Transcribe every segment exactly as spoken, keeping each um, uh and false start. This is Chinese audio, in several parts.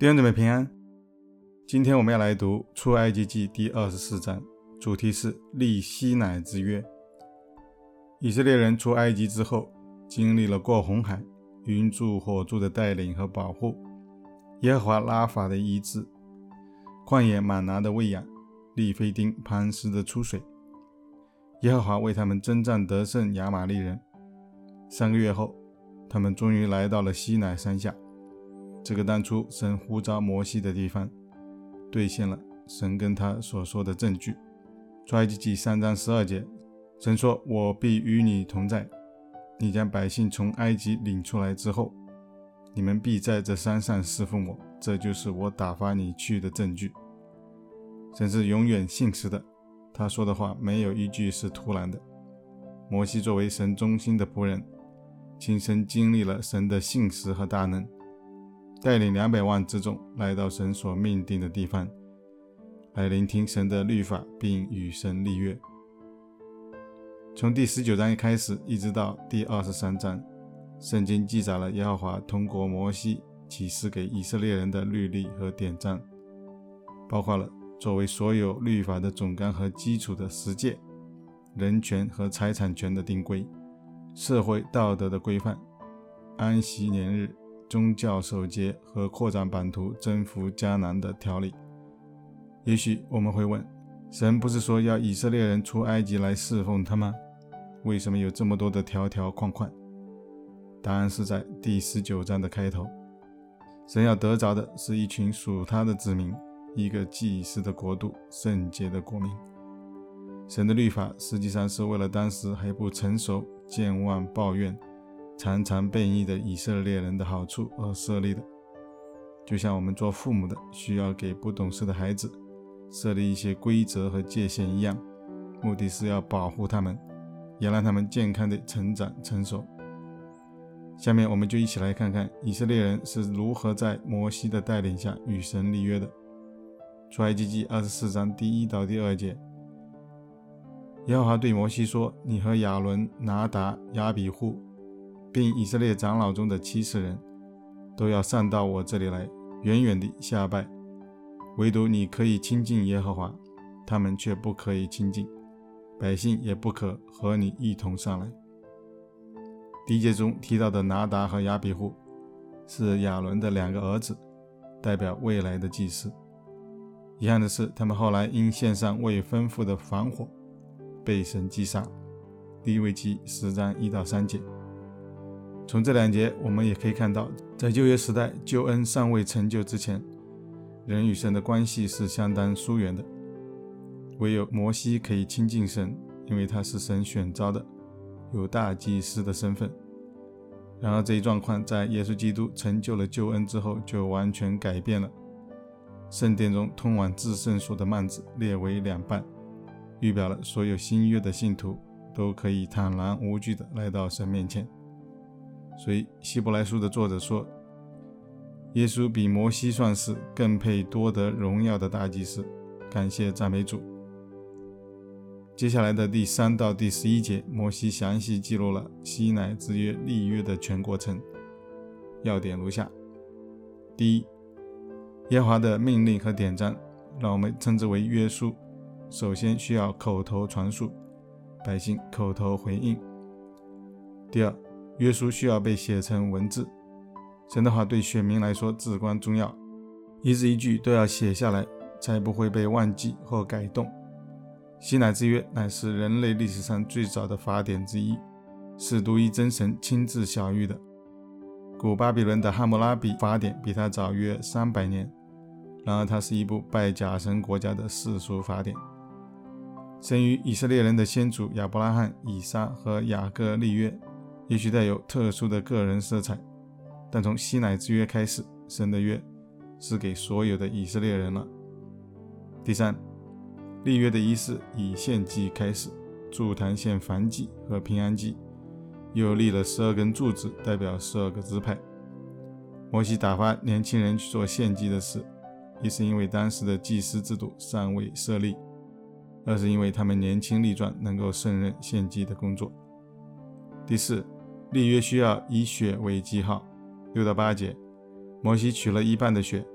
弟兄姊妹平安。今天我们要来读出埃及记第二十四章，主题是立西乃之约。以色列人出埃及之后，经历了过红海、云柱火柱的带领和保护，耶和华拉法的医治，旷野玛拿的喂养，利非丁磐石的出水。耶和华为他们征战得胜亚玛力人。三个月后，他们终于来到了西乃山下，这个当初神呼召摩西的地方，兑现了神跟他所说的证据。出埃及记三章十二节，神说：我必与你同在，你将百姓从埃及领出来之后，你们必在这山上侍奉我，这就是我打发你去的证据。神是永远信实的，他说的话没有一句是突然的。摩西作为神忠心的仆人，亲身经历了神的信实和大能，带领两百万之众来到神所命定的地方，来聆听神的律法，并与神立约。从第十九章开始一直到第二十三章，圣经记载了耶和华通过摩西启示给以色列人的律例和典章，包括了作为所有律法的总纲和基础的十诫，人权和财产权的定规，社会道德的规范，安息年日，宗教守节和扩展版图征服迦南的条例。也许我们会问，神不是说要以色列人出埃及来侍奉他吗？为什么有这么多的条条框框？答案是在第十九章的开头。神要得着的是一群属他的子民，一个祭司的国度，圣洁的国民。神的律法实际上是为了当时还不成熟、健忘抱怨、常常悖逆的以色列人的好处而设立的。就像我们做父母的需要给不懂事的孩子设立一些规则和界限一样，目的是要保护他们，也让他们健康的成长成熟。下面我们就一起来看看以色列人是如何在摩西的带领下与神立约的。出埃及记二十四章第一到第二节，耶和华对摩西说：你和亚伦、拿达、亚比户并以色列长老中的七十人都要上到我这里来，远远地下拜，唯独你可以亲近耶和华，他们却不可以亲近，百姓也不可和你一同上来。第一节中提到的拿达和亚比户是亚伦的两个儿子，代表未来的祭司。遗憾的是，他们后来因献上未吩咐的防火被神击杀。利未记十章一到三节。从这两节我们也可以看到，在旧约时代救恩尚未成就之前，人与神的关系是相当疏远的。唯有摩西可以亲近神，因为他是神选召的，有大祭司的身份。然而这一状况在耶稣基督成就了救恩之后就完全改变了。圣殿中通往至圣所的幔子列为两半，预表了所有新约的信徒都可以坦然无惧地来到神面前。所以希伯来书的作者说，耶稣比摩西算是更配多得荣耀的大祭司。感谢赞美主。接下来的第三到第十一节，摩西详细记录了西乃之约立约的全过程，要点如下。第一，耶和华的命令和典章，让我们称之为约书，首先需要口头传述，百姓口头回应。第二，约书需要被写成文字，神的话对选民来说至关重要，一字一句都要写下来，才不会被忘记或改动。西乃之约乃是人类历史上最早的法典之一，是独一真神亲自晓谕的。古巴比伦的汉谟拉比法典比它早约三百年，然而它是一部拜假神国家的世俗法典。生于以色列人的先祖亚伯拉罕、以撒和雅各立约，也许带有特殊的个人色彩，但从西乃之约开始，神的约是给所有的以色列人了。第三，立约的仪式以献祭开始，筑坛献燔祭和平安祭，又立了十二根柱子，代表十二个支派。摩西打发年轻人去做献祭的事，一是因为当时的祭司制度尚未设立，二是因为他们年轻力壮，能够胜任献祭的工作。第四，立约需要以血为记号。六到八节，摩西取了一半的血，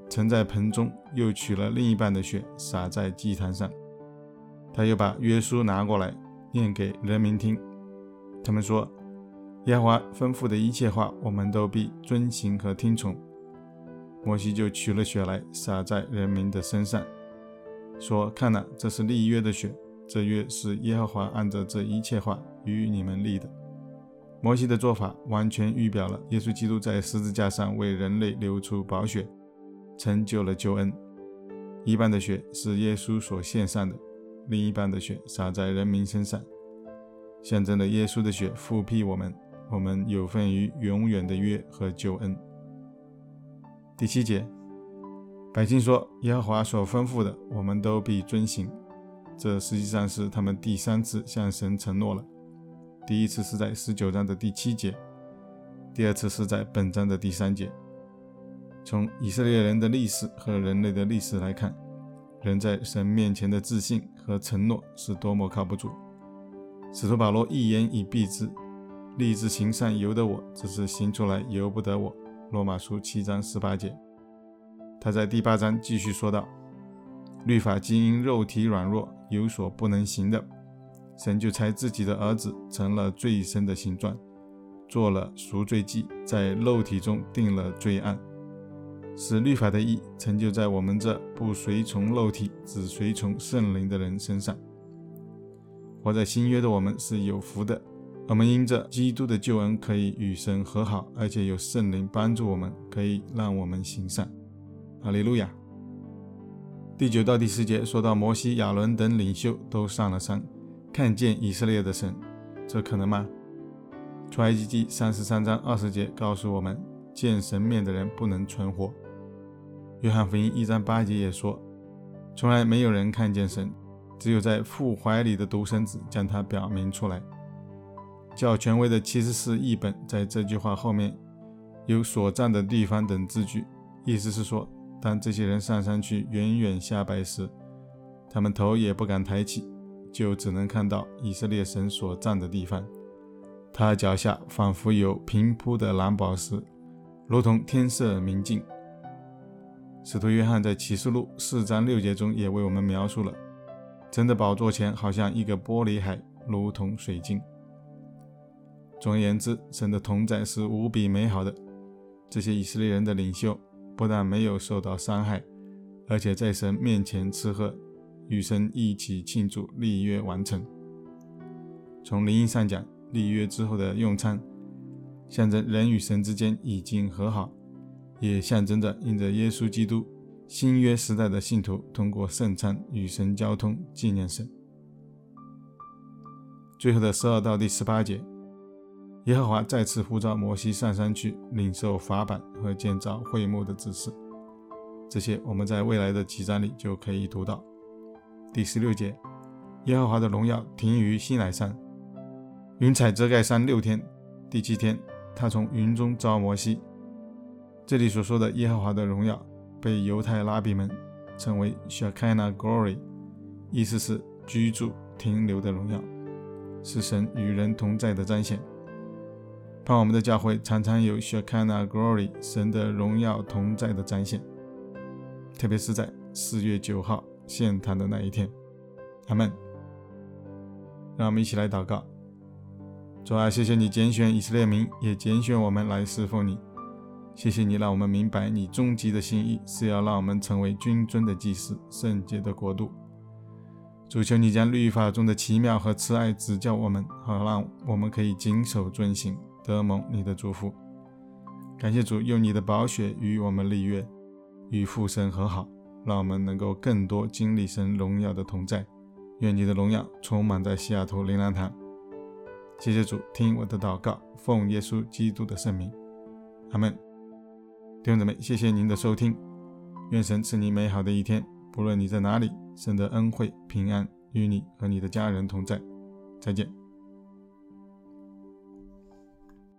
盛在盆中，又取了另一半的血洒在祭坛上。他又把约书拿过来念给人民听，他们说，耶和华吩咐的一切话，我们都必遵行和听从。摩西就取了血来洒在人民的身上，说，看哪，这是立约的血，这约是耶和华按照这一切话与你们立的。摩西的做法完全预表了耶稣基督在十字架上为人类流出宝血，成就了救恩。一半的血是耶稣所献上的，另一半的血洒在人民身上，象征了耶稣的血复辟我们，我们有份于永远的约和救恩。第七节，百姓说，耶和华所吩咐的，我们都必遵行。这实际上是他们第三次向神承诺了。第一次是在十九章的第七节，第二次是在本章的第三节。从以色列人的历史和人类的历史来看，人在神面前的自信和承诺是多么靠不住。使徒保罗一言以蔽之，立志行善由得我，只是行出来由不得我。罗马书七章十八节。他在第八章继续说道，律法既因肉体软弱有所不能行的，神就差自己的儿子成了罪身的形状，做了赎罪祭，在肉体中定了罪案，使律法的义成就在我们这不随从肉体只随从圣灵的人身上。活在新约的我们是有福的，我们因着基督的救恩可以与神和好，而且有圣灵帮助我们，可以让我们行善。哈利路亚。第九到第十节说到摩西、亚伦等领袖都上了山，看见以色列的神，这可能吗？出埃及记三十三章二十节告诉我们，见神面的人不能存活。约翰福音一章八节也说，从来没有人看见神，只有在父怀里的独生子将他表明出来。较权威的七十四译本在这句话后面有所站的地方等字句，意思是说，当这些人上山去远远下拜时，他们头也不敢抬起，就只能看到以色列神所站的地方。他脚下仿佛有平铺的蓝宝石，如同天色明净。使徒约翰在启示录四章六节中也为我们描述了，神的宝座前好像一个玻璃海，如同水晶。总而言之，神的同在是无比美好的。这些以色列人的领袖不但没有受到伤害，而且在神面前吃喝，与神一起庆祝立约完成。从灵意上讲，立约之后的用餐象征人与神之间已经和好，也象征着因着耶稣基督新约时代的信徒通过圣餐与神交通，纪念神。最后的十二到第十八节，耶和华再次呼召摩西上山去领受法版和建造会幕的指示，这些我们在未来的几章里就可以读到。第十六节，耶和华的荣耀停于西乃山，云彩遮盖山六天，第七天他从云中召摩西。这里所说的耶和华的荣耀被犹太拉比们称为 Shekinah Glory， 意思是居住停留的荣耀，是神与人同在的彰显。盼我们的教会常常有 Shekinah Glory， 神的荣耀同在的彰显，特别是在四月九号献坛的那一天。阿们。让我们一起来祷告。主啊，谢谢你拣选以色列民，也拣选我们来侍奉你。谢谢你让我们明白你终极的心意是要让我们成为君尊的祭司，圣洁的国度。主，求你将律法中的奇妙和慈爱指教我们，好让我们可以谨守遵行，得蒙你的祝福。感谢主用你的宝血与我们立约，与父神和好，让我们能够更多经历神荣耀的同在。愿你的荣耀充满在西雅图灵粮堂。谢谢主，听我的祷告，奉耶稣基督的圣名，阿们。弟兄姊妹，谢谢您的收听，愿神赐你美好的一天，不论你在哪里，神的恩惠平安与你和你的家人同在。再见。